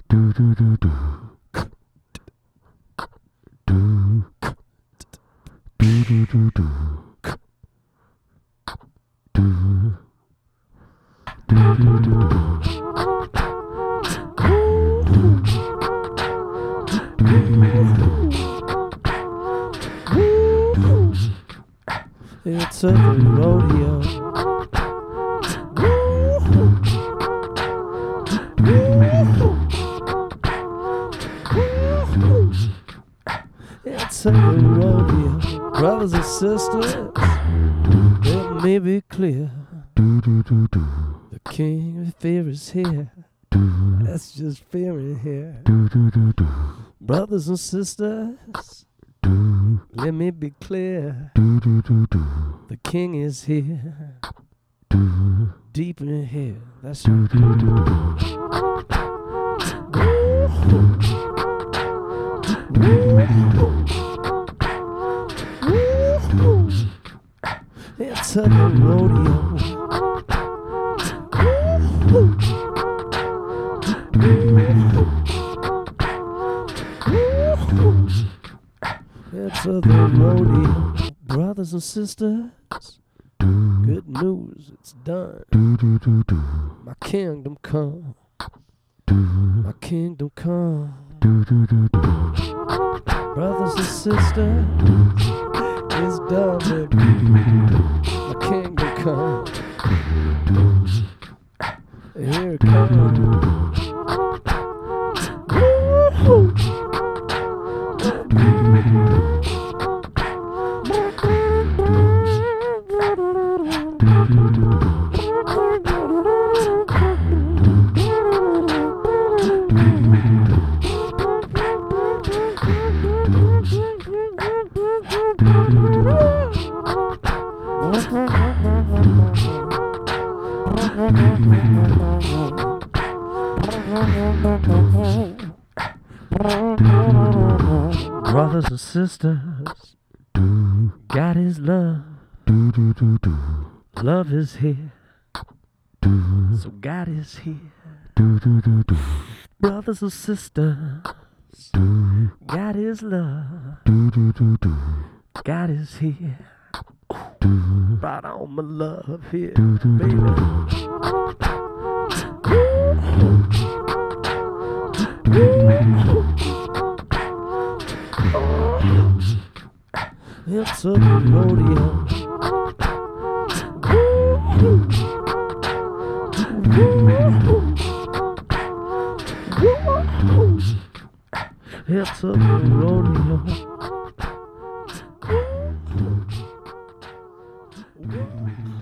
Do do do do. Do do do do do. Do do do do do. It's a rodeo. It's a rodeo. Brothers and sisters, let me be clear. The king of fear is here. That's just fear in here. Brothers and sisters, let me be clear. The king is here. Deep in here. That's it's a rodeo. It's a rodeo. Brothers and sisters, good news, it's done. My kingdom come. My kingdom come. Brothers and sisters, it's done, baby. My kingdom come. Here it comes. Brothers and sisters, God is love. Love is here. So God is here. Brothers and sisters, God is love. God is here. Right on my love here, baby. It's a rodeo. It's a rodeo.